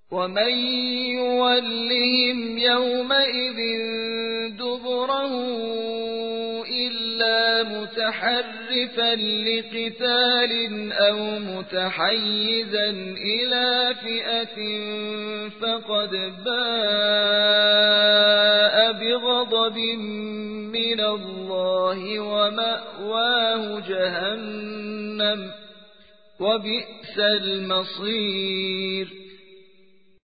ومن يولهم يومئذ دبره إلا متحرفا لقتال أو متحيزا إلى فئة فقد باء بغضب من الله ومأواه جهنم وبئس المصير